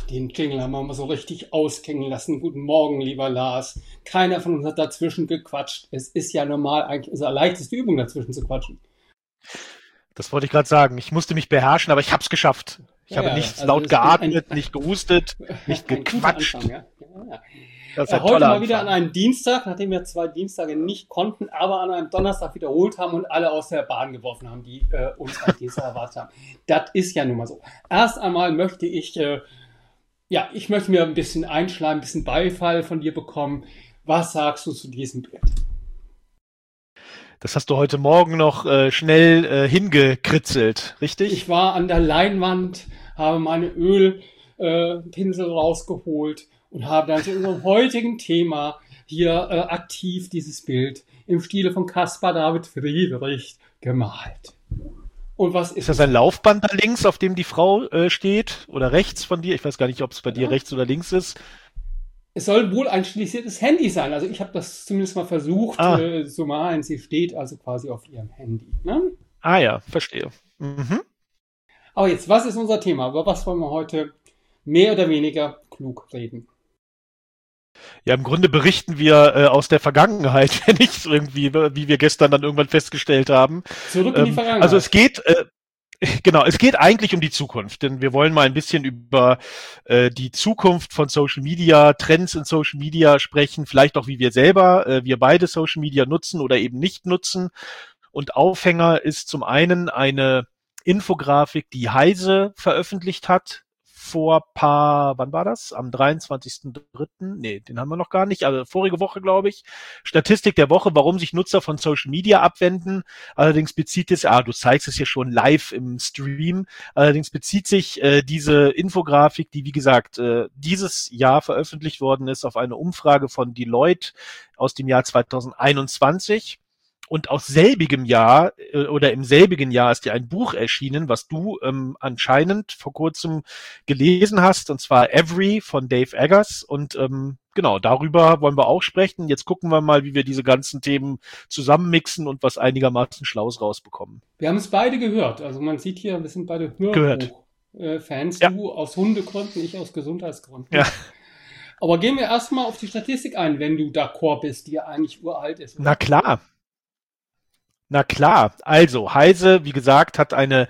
Den Jingle haben wir mal so richtig ausklingen lassen. Guten Morgen, lieber Lars. Keiner von uns hat dazwischen gequatscht. Es ist ja normal eigentlich unsere leichteste Übung, dazwischen zu quatschen. Das wollte ich gerade sagen. Ich musste mich beherrschen, aber ich habe es geschafft. Ich Ja, habe ja, nicht also laut das ist geatmet, nicht gehustet, nicht ein guter gequatscht. Anfang. Ja. Ja, ja. Das ist ein Heute toller mal wieder an Anfang. einem Dienstag, nachdem wir 2 Dienstage nicht konnten, aber an einem Donnerstag wiederholt haben und alle aus der Bahn geworfen haben, die uns am Dienstag erwartet haben. Das ist ja nun mal so. Erst einmal möchte ich möchte mir ein bisschen einschleimen, ein bisschen Beifall von dir bekommen. Was sagst du zu diesem Bild? Das hast du heute Morgen noch schnell hingekritzelt, richtig? Ich war an der Leinwand, habe meine Ölpinsel rausgeholt und habe dann zu unserem heutigen Thema hier aktiv dieses Bild im Stile von Caspar David Friedrich gemalt. Und was Ist ist das es? ein Laufband da links, auf dem die Frau steht? Oder rechts von dir? Ich weiß gar nicht, ob es bei dir Ja? rechts oder links ist. Es soll wohl ein stilisiertes Handy sein. Also ich habe das zumindest mal versucht Ah, zu malen. Sie steht also quasi auf ihrem Handy. Ne? ah ja, verstehe. Mhm. Aber jetzt, was ist unser Thema? Über was wollen wir heute mehr oder weniger klug reden? Ja, im Grunde berichten wir aus der Vergangenheit, wenn nicht irgendwie, wie wir gestern dann irgendwann festgestellt haben. Zurück in die Also es Vergangenheit. geht, genau, es geht eigentlich um die Zukunft, denn wir wollen mal ein bisschen über die Zukunft von Social Media, Trends in Social Media sprechen, vielleicht auch wie wir selber, wir beide Social Media nutzen oder eben nicht nutzen. Und Aufhänger ist zum einen eine Infografik, die Heise veröffentlicht hat wann war das? Am 23.03. Nee, den haben wir noch gar nicht, also vorige Woche, glaube ich. Statistik der Woche, warum sich Nutzer von Social Media abwenden. Allerdings bezieht es, du zeigst es hier schon live im Stream, allerdings bezieht sich diese Infografik, die wie gesagt dieses Jahr veröffentlicht worden ist, auf eine Umfrage von Deloitte aus dem Jahr 2021. Und aus selbigem Jahr oder im selbigen Jahr ist ja ein Buch erschienen, was du anscheinend vor kurzem gelesen hast, und zwar Every von Dave Eggers. Und genau, darüber wollen wir auch sprechen. Jetzt gucken wir mal, wie wir diese ganzen Themen zusammenmixen und was einigermaßen Schlaues rausbekommen. Wir haben es beide gehört. Also man sieht hier, wir sind beide Gehört. Hörbuch-Fans. Ja, Du aus Hundegründen, ich aus ja. Gesundheitsgründen. Aber gehen wir erstmal auf die Statistik ein, wenn du d'accord bist, die ja eigentlich uralt ist, Na oder? klar. Na klar, also Heise, wie gesagt, hat eine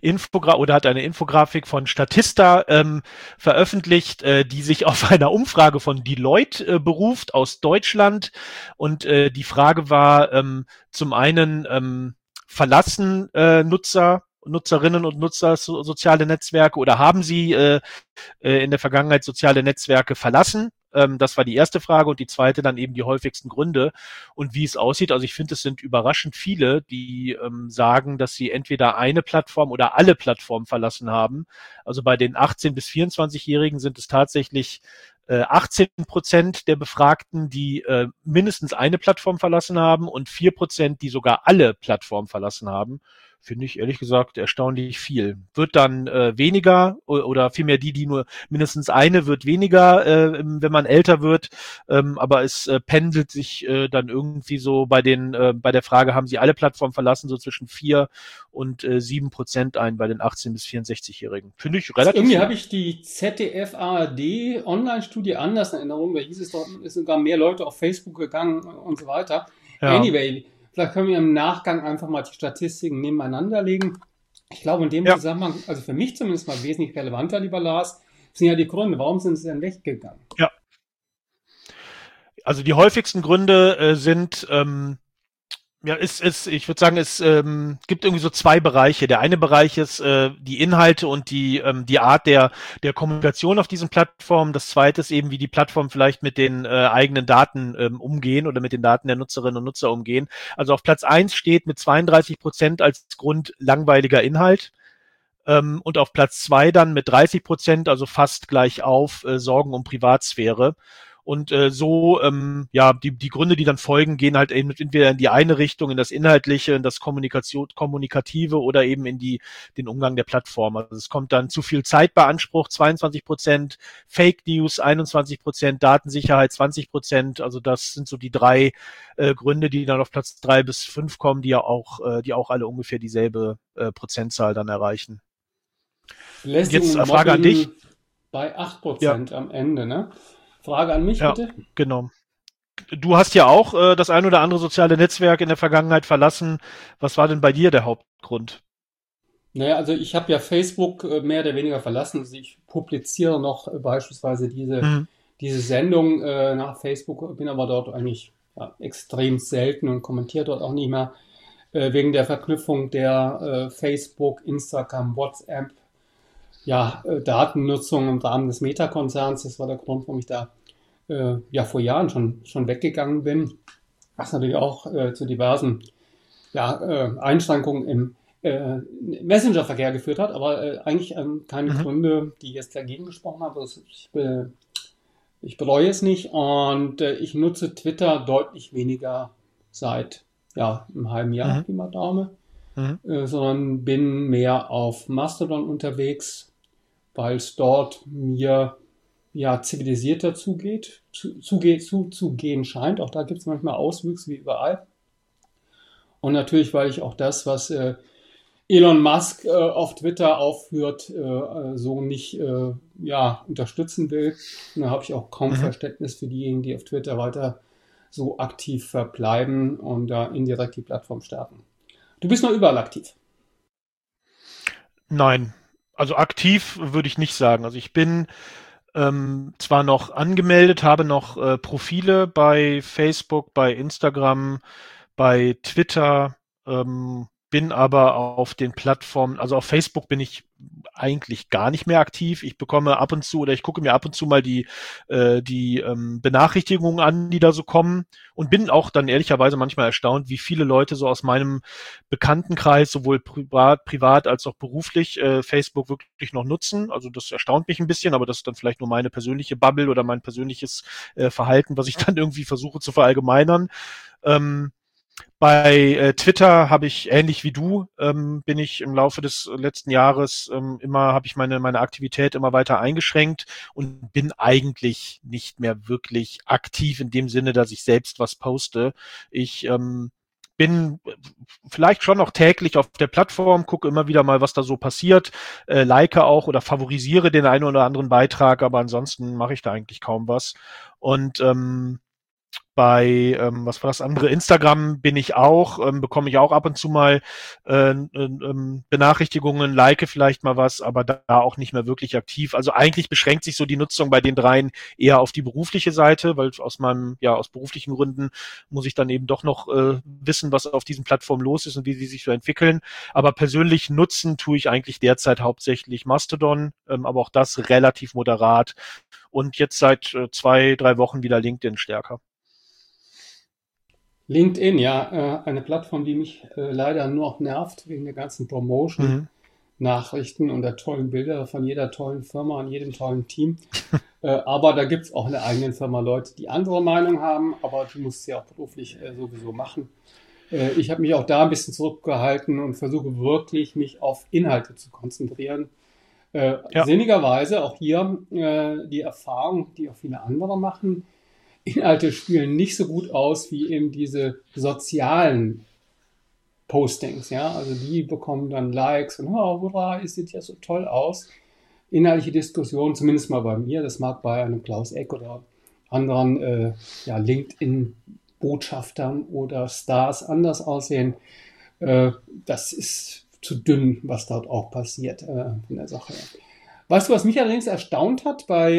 Infografik von Statista veröffentlicht, die sich auf einer Umfrage von Deloitte beruft aus Deutschland. Und die Frage war zum einen, verlassen Nutzerinnen und Nutzer soziale Netzwerke oder haben sie in der Vergangenheit soziale Netzwerke verlassen? Das war die erste Frage, und die zweite dann eben die häufigsten Gründe und wie es aussieht. Also ich finde, es sind überraschend viele, die sagen, dass sie entweder eine Plattform oder alle Plattformen verlassen haben. Also bei den 18- bis 24-Jährigen sind es tatsächlich 18% der Befragten, die mindestens eine Plattform verlassen haben, und 4%, die sogar alle Plattformen verlassen haben. Finde ich ehrlich gesagt erstaunlich viel. Wird dann weniger oder vielmehr die nur mindestens eine, wird weniger, wenn man älter wird. Aber es pendelt sich dann irgendwie so bei der Frage, haben sie alle Plattformen verlassen, so zwischen 4 und 7% ein bei den 18- bis 64-Jährigen. Finde ich Also relativ irgendwie habe viel. ich die ZDF-ARD-Online-Studie anders in Erinnerung. Da hieß es doch, es sind sogar mehr Leute auf Facebook gegangen und so weiter. Ja, Anyway, vielleicht können wir im Nachgang einfach mal die Statistiken nebeneinander legen. Ich glaube, in dem ja. Zusammenhang, also für mich zumindest mal wesentlich relevanter, lieber Lars, sind ja die Gründe. Warum sind sie denn weggegangen? Ja, also die häufigsten Gründe sind, ja, ich würde sagen, es gibt irgendwie so zwei Bereiche. Der eine Bereich ist die Inhalte und die Art der Kommunikation auf diesen Plattformen. Das zweite ist eben, wie die Plattformen vielleicht mit den eigenen Daten umgehen oder mit den Daten der Nutzerinnen und Nutzer umgehen. Also auf Platz 1 steht mit 32% als Grund langweiliger Inhalt. Und auf Platz 2 dann mit 30%, also fast gleich auf, Sorgen um Privatsphäre. Und die Gründe, die dann folgen, gehen halt eben entweder in die eine Richtung, in das Inhaltliche, in das Kommunikative oder eben in den Umgang der Plattform. Also es kommt dann zu viel Zeitbeanspruch, 22%, Fake News 21%, Datensicherheit 20%. Also das sind so die drei Gründe, die dann auf Platz 3 bis 5 kommen, die auch alle ungefähr dieselbe Prozentzahl dann erreichen. Und Lässig jetzt und Frage an dich. Mobbing Bei Ja, 8% am Ende, ne? Frage an mich ja, bitte. genau. Du hast ja auch das ein oder andere soziale Netzwerk in der Vergangenheit verlassen. Was war denn bei dir der Hauptgrund? Naja, also ich habe ja Facebook mehr oder weniger verlassen. Also ich publiziere noch beispielsweise Mhm. diese Sendung nach Facebook, bin aber dort eigentlich ja, extrem selten und kommentiere dort auch nicht mehr, wegen der Verknüpfung der Facebook, Instagram, WhatsApp, ja, Datennutzung im Rahmen des Meta-Konzerns. Das war der Grund, warum ich da ja vor Jahren schon weggegangen bin. Was natürlich auch zu diversen ja, Einschränkungen im Messenger-Verkehr geführt hat, aber eigentlich keine Mhm. Gründe, die jetzt dagegen gesprochen haben. Also ich bereue es nicht und ich nutze Twitter deutlich weniger seit ja, einem halben Jahr, Mhm. Pi mal Daumen, Mhm. sondern bin mehr auf Mastodon unterwegs, weil es dort mir ja zivilisierter zugehen scheint. Auch da gibt es manchmal Auswüchse wie überall. Und natürlich, weil ich auch das, was Elon Musk auf Twitter aufführt, so nicht ja, unterstützen will. Und da habe ich auch kaum Mhm. Verständnis für diejenigen, die auf Twitter weiter so aktiv verbleiben und da indirekt die Plattform stärken. Du bist noch überall aktiv. Nein, also aktiv würde ich nicht sagen. Also ich bin zwar noch angemeldet, habe noch Profile bei Facebook, bei Instagram, bei Twitter, bin aber auf den Plattformen, also auf Facebook bin ich eigentlich gar nicht mehr aktiv. Ich bekomme ab und zu oder ich gucke mir ab und zu mal die Benachrichtigungen an, die da so kommen und bin auch dann ehrlicherweise manchmal erstaunt, wie viele Leute so aus meinem Bekanntenkreis, sowohl privat als auch beruflich, Facebook wirklich noch nutzen. Also das erstaunt mich ein bisschen, aber das ist dann vielleicht nur meine persönliche Bubble oder mein persönliches Verhalten, was ich dann irgendwie versuche zu verallgemeinern. Ähm, bei Twitter habe ich ähnlich wie du, bin ich im Laufe des letzten Jahres habe ich meine Aktivität immer weiter eingeschränkt und bin eigentlich nicht mehr wirklich aktiv in dem Sinne, dass ich selbst was poste. Ich bin vielleicht schon noch täglich auf der Plattform, gucke immer wieder mal, was da so passiert, like auch oder favorisiere den einen oder anderen Beitrag, aber ansonsten mache ich da eigentlich kaum was. Und bei, was war das andere? Instagram bin ich auch, bekomme ich auch ab und zu mal Benachrichtigungen, like vielleicht mal was, aber da auch nicht mehr wirklich aktiv. Also eigentlich beschränkt sich so die Nutzung bei den dreien eher auf die berufliche Seite, weil aus beruflichen Gründen muss ich dann eben doch noch wissen, was auf diesen Plattformen los ist und wie sie sich so entwickeln. Aber persönlich nutzen tue ich eigentlich derzeit hauptsächlich Mastodon, aber auch das relativ moderat und jetzt seit 2, 3 Wochen wieder LinkedIn stärker. LinkedIn, ja, eine Plattform, die mich leider nur noch nervt wegen der ganzen Mhm. Promotion-Nachrichten und der tollen Bilder von jeder tollen Firma und jedem tollen Team. Aber da gibt es auch in der eigenen Firma Leute, die andere Meinung haben, aber die muss es ja auch beruflich sowieso machen. Ich habe mich auch da ein bisschen zurückgehalten und versuche wirklich, mich auf Inhalte zu konzentrieren. Ja. Sinnigerweise auch hier die Erfahrung, die auch viele andere machen. Inhalte spielen nicht so gut aus wie eben diese sozialen Postings, ja. Also die bekommen dann Likes und oh, hurra, es sieht ja so toll aus. Inhaltliche Diskussion, zumindest mal bei mir, das mag bei einem Klaus Eck oder anderen ja, LinkedIn-Botschaftern oder Stars anders aussehen. Äh, Das ist zu dünn, was dort auch passiert von der Sache her. Weißt du, was mich allerdings erstaunt hat bei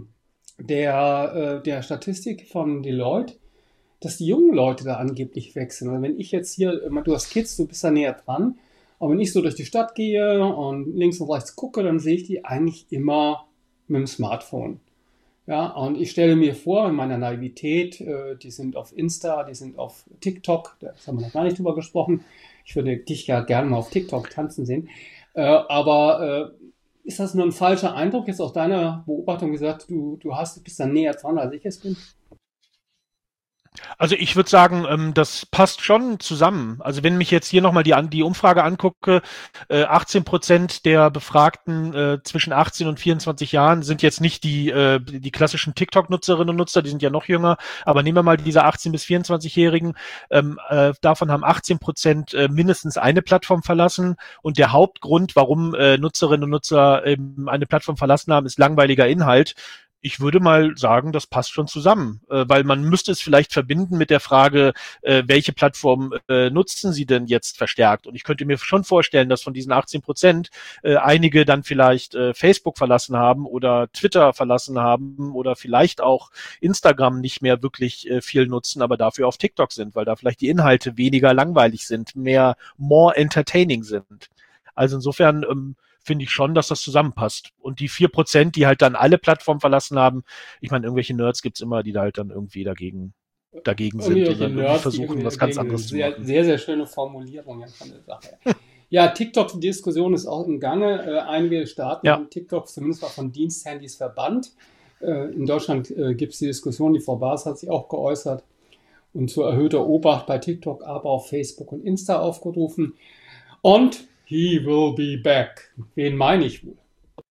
der Statistik von Deloitte, dass die jungen Leute da angeblich wechseln. Also wenn ich jetzt hier, du hast Kids, du bist da näher dran, aber wenn ich so durch die Stadt gehe und links und rechts gucke, dann sehe ich die eigentlich immer mit dem Smartphone. Ja, und ich stelle mir vor, in meiner Naivität, die sind auf Insta, die sind auf TikTok, da haben wir noch gar nicht drüber gesprochen. Ich würde dich ja gerne mal auf TikTok tanzen sehen. Aber ist das nur ein falscher Eindruck? Jetzt aus deiner Beobachtung gesagt, du bist da näher dran, als ich es bin? Also ich würde sagen, das passt schon zusammen. Also wenn mich jetzt hier nochmal die Umfrage angucke, 18% der Befragten zwischen 18 und 24 Jahren sind jetzt nicht die klassischen TikTok-Nutzerinnen und Nutzer, die sind ja noch jünger, aber nehmen wir mal diese 18- bis 24-Jährigen, davon haben 18% mindestens eine Plattform verlassen und der Hauptgrund, warum Nutzerinnen und Nutzer eine Plattform verlassen haben, ist langweiliger Inhalt. Ich würde mal sagen, das passt schon zusammen, weil man müsste es vielleicht verbinden mit der Frage, welche Plattform nutzen Sie denn jetzt verstärkt? Und ich könnte mir schon vorstellen, dass von diesen 18% einige dann vielleicht Facebook verlassen haben oder Twitter verlassen haben oder vielleicht auch Instagram nicht mehr wirklich viel nutzen, aber dafür auf TikTok sind, weil da vielleicht die Inhalte weniger langweilig sind, more entertaining sind. Also insofern finde ich schon, dass das zusammenpasst. Und die 4%, die halt dann alle Plattformen verlassen haben, ich meine, irgendwelche Nerds gibt's immer, die da halt dann irgendwie dagegen sind und Irgendwelche dann irgendwie Nerds, die versuchen, irgendwie was ganz dagegen anderes sind. zu Sehr, machen. sehr, sehr schöne Formulierung ja von der Sache. Ja, TikTok-Diskussion ist auch im Gange. Einige Staaten Ja, haben TikTok zumindest mal von Diensthandys verbannt. In Deutschland gibt es die Diskussion, die Frau Baas hat sich auch geäußert und zu erhöhter Obacht bei TikTok, aber auf Facebook und Insta aufgerufen. Und he will be back. Wen meine ich wohl?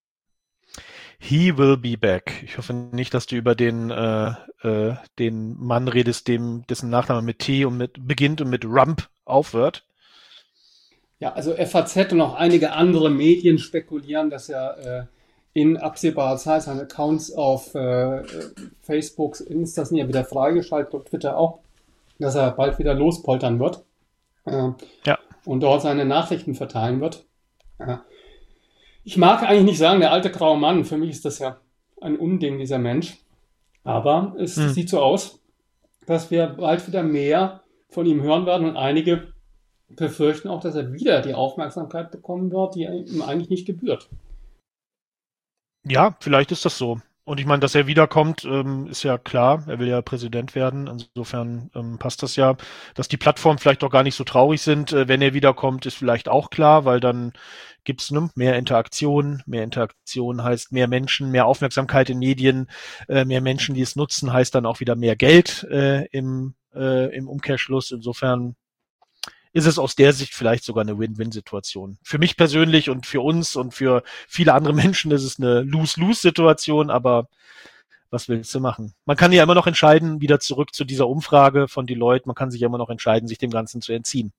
he will be back. Ich hoffe nicht, dass du über den Mann redest, dessen Nachname mit T und mit beginnt und mit Rump aufhört. Ja, also FAZ und auch einige andere Medien spekulieren, dass er in absehbarer Zeit seine Accounts auf Facebook, Insta sind ja wieder freigeschaltet und Twitter auch, dass er bald wieder lospoltern wird äh, Ja. und dort seine Nachrichten verteilen wird. Ich mag eigentlich nicht sagen, der alte graue Mann, für mich ist das ja ein Unding, dieser Mensch. Aber es sieht so aus, dass wir bald wieder mehr von ihm hören werden und einige befürchten auch, dass er wieder die Aufmerksamkeit bekommen wird, die ihm eigentlich nicht gebührt. Ja, vielleicht ist das so. Und ich meine, dass er wiederkommt, ist ja klar. Er will ja Präsident werden. Insofern passt das ja. Dass die Plattformen vielleicht auch gar nicht so traurig sind, wenn er wiederkommt, ist vielleicht auch klar, weil dann gibt's mehr Interaktion. Mehr Interaktion heißt mehr Menschen, mehr Aufmerksamkeit in Medien, mehr Menschen, die es nutzen, heißt dann auch wieder mehr Geld im Umkehrschluss. Insofern ist es aus der Sicht vielleicht sogar eine Win-Win-Situation. Für mich persönlich und für uns und für viele andere Menschen ist es eine Lose-Lose-Situation, aber was willst du machen? Man kann ja immer noch entscheiden, wieder zurück zu dieser Umfrage von Deloitte, man kann sich ja immer noch entscheiden, sich dem Ganzen zu entziehen.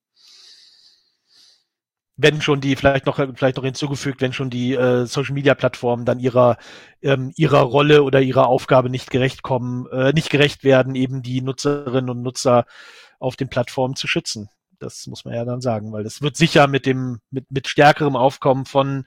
Wenn schon vielleicht noch hinzugefügt, wenn schon die Social Media Plattformen dann ihrer Rolle oder ihrer Aufgabe nicht gerecht werden, eben die Nutzerinnen und Nutzer auf den Plattformen zu schützen. Das muss man ja dann sagen, weil das wird sicher mit stärkerem Aufkommen von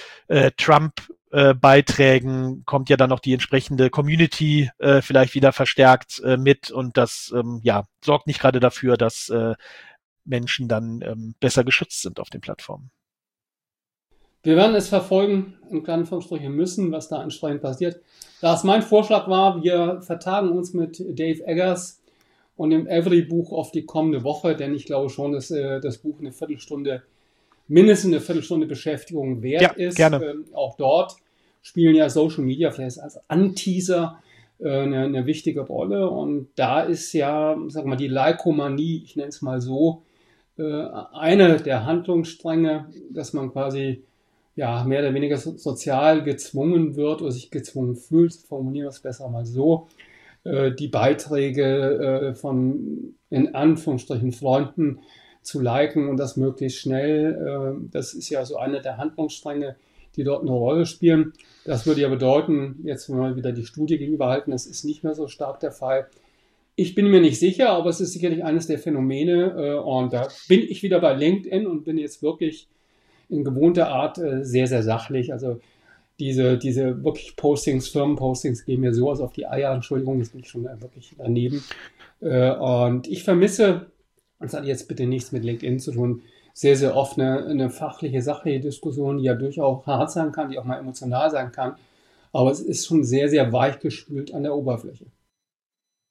Trump-Beiträgen kommt ja dann noch die entsprechende Community vielleicht wieder verstärkt mit und das sorgt nicht gerade dafür, dass Menschen dann besser geschützt sind auf den Plattformen. Wir werden es verfolgen, in Anführungsstrichen müssen, was da entsprechend passiert. Da es mein Vorschlag war, wir vertagen uns mit Dave Eggers und dem Every-Buch auf die kommende Woche, denn ich glaube schon, dass das Buch mindestens eine Viertelstunde Beschäftigung wert ist. Gerne. Auch dort spielen ja Social Media vielleicht als Anteaser eine wichtige Rolle. Und da ist ja, sag mal, die Leikomanie, ich nenne es mal so, eine der Handlungsstränge, dass man quasi ja mehr oder weniger sozial gezwungen wird oder sich gezwungen fühlt, formulieren wir es besser mal so, die Beiträge von in Anführungsstrichen Freunden zu liken und das möglichst schnell. Das ist ja so eine der Handlungsstränge, die dort eine Rolle spielen. Das würde ja bedeuten, jetzt wenn wir wieder die Studie gegenüberhalten, das ist nicht mehr so stark der Fall. Ich bin mir nicht sicher, aber es ist sicherlich eines der Phänomene und da bin ich wieder bei LinkedIn und bin jetzt wirklich in gewohnter Art sehr, sehr sachlich. Also diese wirklich Postings, Firmenpostings gehen mir sowas auf die Eier. Entschuldigung, das bin ich schon wirklich daneben. Und ich vermisse, das hat jetzt bitte nichts mit LinkedIn zu tun, sehr, sehr oft eine fachliche, sachliche Diskussion, die ja durchaus hart sein kann, die auch mal emotional sein kann. Aber es ist schon sehr, sehr weich gespült an der Oberfläche.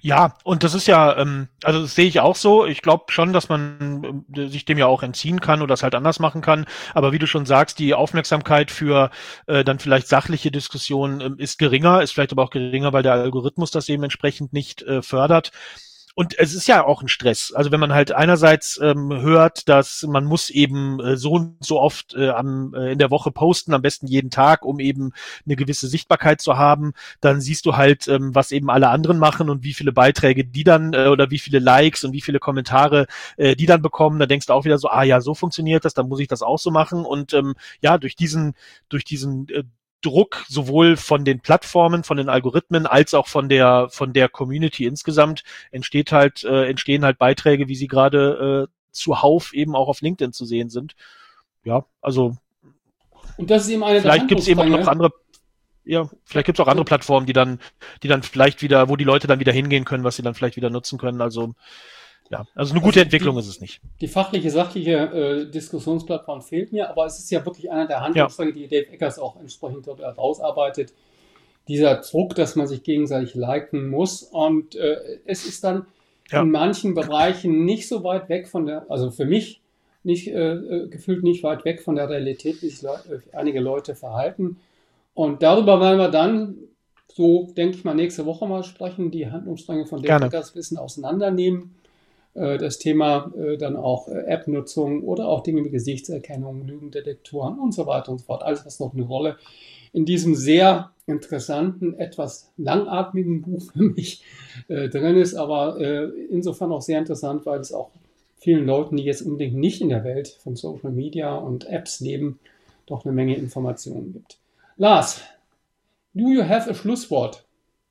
Ja, und das ist ja, also das sehe ich auch so. Ich glaube schon, dass man sich dem ja auch entziehen kann oder das halt anders machen kann. Aber wie du schon sagst, die Aufmerksamkeit für dann vielleicht sachliche Diskussionen ist geringer, ist vielleicht aber auch geringer, weil der Algorithmus das eben entsprechend nicht fördert. Und es ist ja auch ein Stress. Also wenn man halt einerseits hört, dass man muss eben so und so oft in der Woche posten, am besten jeden Tag, um eben eine gewisse Sichtbarkeit zu haben, dann siehst du halt, was eben alle anderen machen und wie viele Beiträge die dann oder wie viele Likes und wie viele Kommentare die dann bekommen. Da denkst du auch wieder so, ah ja, so funktioniert das, dann muss ich das auch so machen. Und ja, durch diesen Druck sowohl von den Plattformen, von den Algorithmen als auch von der Community insgesamt entstehen halt Beiträge, wie sie gerade zuhauf eben auch auf LinkedIn zu sehen sind. Ja, also Und das ist eben eine der vielleicht gibt es eben auch noch Handlungsstränge. vielleicht gibt es auch andere Plattformen, die dann vielleicht wieder, wo die Leute dann wieder hingehen können, was sie dann vielleicht wieder nutzen können. Also ja, also eine gute Entwicklung ist es nicht. Die fachliche, sachliche Diskussionsplattform fehlt mir, aber es ist ja wirklich einer der Ja, Handlungsstränge, die Dave Eggers auch entsprechend dort herausarbeitet. Dieser Druck, dass man sich gegenseitig liken muss. Und es ist dann ja, in manchen Bereichen nicht so weit weg von der, also für mich nicht gefühlt nicht weit weg von der Realität, wie sich einige Leute verhalten. Und darüber werden wir dann, so denke ich mal, nächste Woche mal sprechen, die Handlungsstränge von Dave gerne. Eggers ein bisschen auseinandernehmen. Das Thema dann auch App-Nutzung oder auch Dinge wie Gesichtserkennung, Lügendetektoren und so weiter und so fort. Alles, was noch eine Rolle in diesem sehr interessanten, etwas langatmigen Buch für mich drin ist, aber insofern auch sehr interessant, weil es auch vielen Leuten, die jetzt unbedingt nicht in der Welt von Social Media und Apps leben, doch eine Menge Informationen gibt. Lars, do you have a Schlusswort?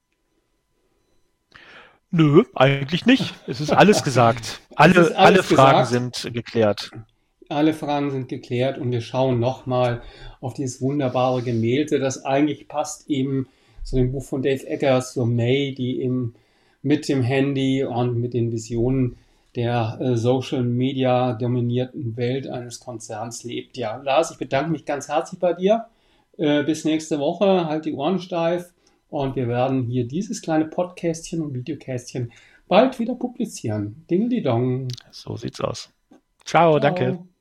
Nö, eigentlich nicht. Es ist alles gesagt. Es ist Alle alles Fragen gesagt. sind geklärt. Alle Fragen sind geklärt und wir schauen nochmal auf dieses wunderbare Gemälde, das eigentlich passt eben zu dem Buch von Dave Eggers, so May, die eben mit dem Handy und mit den Visionen der Social Media dominierten Welt eines Konzerns lebt. Ja, Lars, ich bedanke mich ganz herzlich bei dir. Bis nächste Woche, halt die Ohren steif und wir werden hier dieses kleine Podcastchen und Videocastchen bald wieder publizieren. Dingeldidong. So sieht's aus. Ciao, danke. Ciao.